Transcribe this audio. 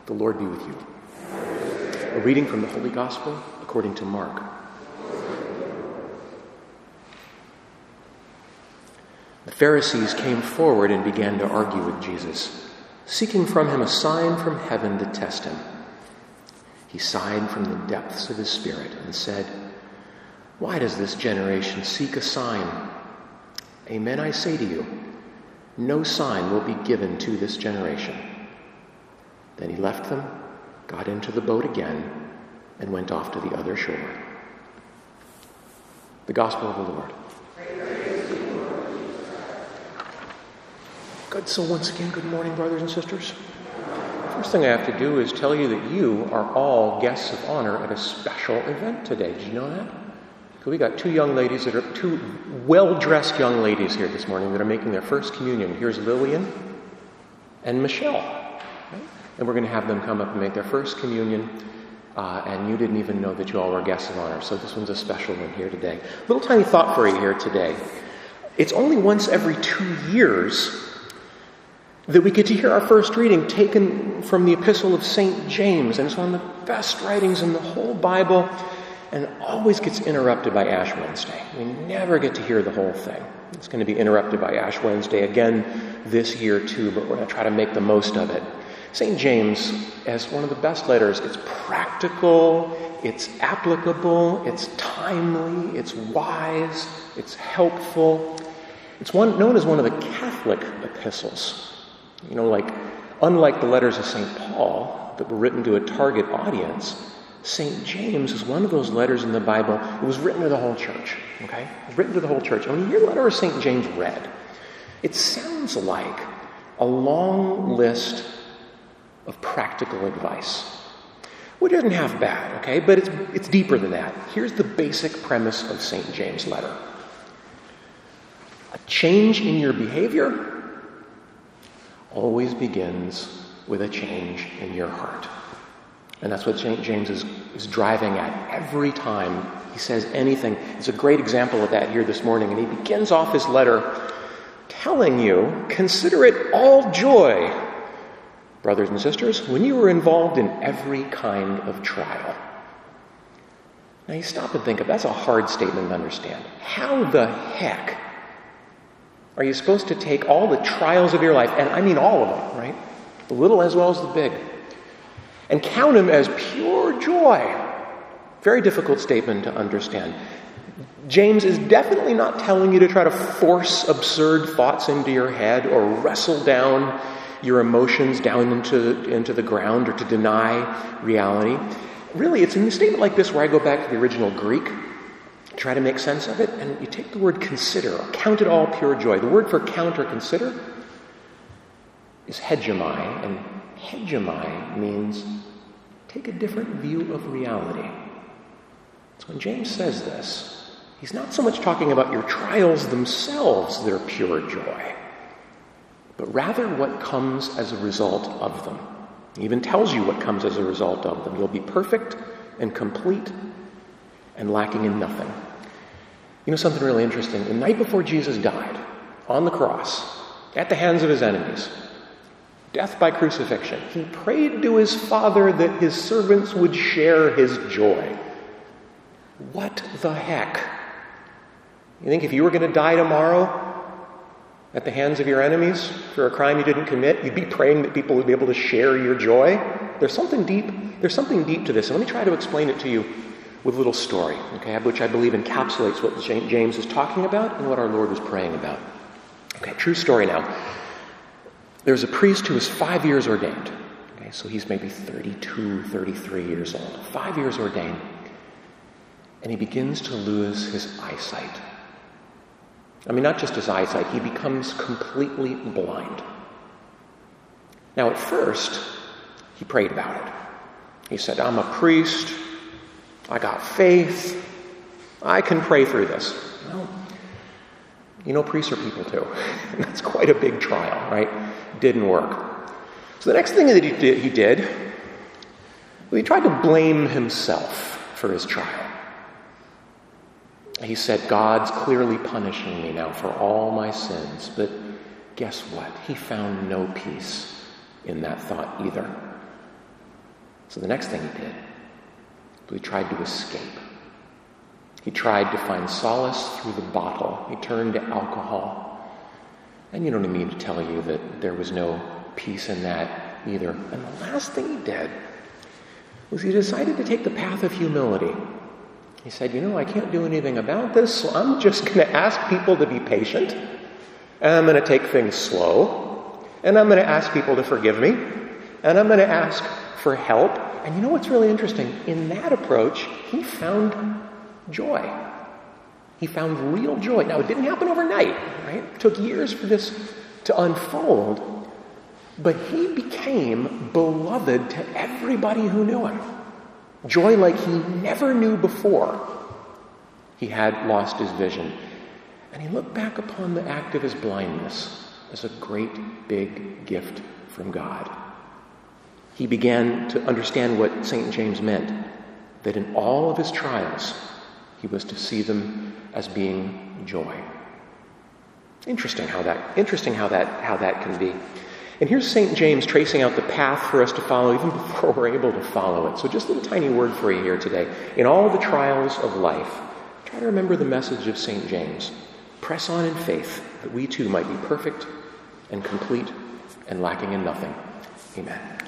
The Lord be with you. A reading from the Holy Gospel according to Mark. The Pharisees came forward and began to argue with Jesus, seeking from him a sign from heaven to test him. He sighed from the depths of his spirit and said, "Why does this generation seek a sign? Amen, I say to you, no sign will be given to this generation." Then he left them, got into the boat again, and went off to the other shore. The Gospel of the Lord. Good. So once again, good morning, brothers and sisters. First thing I have to do is tell you that you are all guests of honor at a special event today. Did you know that? So we got two well-dressed young ladies here this morning that are making their first communion. Here's Lillian and Michelle. And we're going to have them come up and make their first communion. And you didn't even know that you all were guests of honor. So this one's a special one here today. Little tiny thought for you here today. It's only once every 2 years that we get to hear our first reading taken from the Epistle of St. James. And it's one of the best writings in the whole Bible, and always gets interrupted by Ash Wednesday. We never get to hear the whole thing. It's going to be interrupted by Ash Wednesday again this year too, but we're going to try to make the most of it. St. James, as one of the best letters, it's practical, it's applicable, it's timely, it's wise, it's helpful. It's known as one of the Catholic epistles. Unlike the letters of St. Paul that were written to a target audience, St. James is one of those letters in the Bible that was written to the whole church, okay? It was written to the whole church. And when you hear the letter of St. James read, it sounds like a long list of practical advice, which isn't half bad, okay? But it's deeper than that. Here's the basic premise of St. James' letter. A change in your behavior always begins with a change in your heart. And that's what St. James is driving at every time he says anything. It's a great example of that here this morning. And he begins off his letter telling you, consider it all joy, brothers and sisters, when you are involved in every kind of trial. Now you stop and think of that's a hard statement to understand. How the heck are you supposed to take all the trials of your life, and I mean all of them, right? The little as well as the big, and count them as pure joy? Very difficult statement to understand. James is definitely not telling you to try to force absurd thoughts into your head or wrestle down your emotions down into the ground or to deny reality. Really, it's in a statement like this where I go back to the original Greek, try to make sense of it, and you take the word consider, or count it all pure joy. The word for count or consider is hegemai, and hegemai means take a different view of reality. So when James says this, he's not so much talking about your trials themselves that are pure joy, but rather what comes as a result of them. He even tells you what comes as a result of them. You'll be perfect and complete and lacking in nothing. You know something really interesting? The night before Jesus died on the cross, at the hands of his enemies, death by crucifixion, he prayed to his Father that his servants would share his joy. What the heck? You think if you were going to die tomorrow at the hands of your enemies for a crime you didn't commit, you'd be praying that people would be able to share your joy? There's something deep to this. And let me try to explain it to you with a little story, okay, which I believe encapsulates what James is talking about and what our Lord was praying about. Okay, true story now. There's a priest who was 5 years ordained. Okay, so he's maybe 32, 33 years old. 5 years ordained. And he begins to lose his eyesight. I mean, not just his eyesight, he becomes completely blind. Now, at first, he prayed about it. He said, I'm a priest. I got faith. I can pray through this. Well, you know, priests are people too. And that's quite a big trial, right? Didn't work. So the next thing that he did, he tried to blame himself for his trial. He said, God's clearly punishing me now for all my sins. But guess what? He found no peace in that thought either. So the next thing he did was he tried to escape. He tried to find solace through the bottle. He turned to alcohol. And you don't need me to tell you that there was no peace in that either. And the last thing he did was he decided to take the path of humility. He said, I can't do anything about this, so I'm just going to ask people to be patient, and I'm going to take things slow, and I'm going to ask people to forgive me, and I'm going to ask for help. And you know what's really interesting? In that approach, he found joy. He found real joy. Now, it didn't happen overnight, right? It took years for this to unfold, but he became beloved to everybody who knew him. Joy like he never knew before. He had lost his vision. And he looked back upon the act of his blindness as a great big gift from God. He began to understand what St. James meant, that in all of his trials, he was to see them as being joy. Interesting how that can be. And here's St. James tracing out the path for us to follow even before we're able to follow it. So just a little tiny word for you here today. In all the trials of life, try to remember the message of St. James. Press on in faith that we too might be perfect and complete and lacking in nothing. Amen.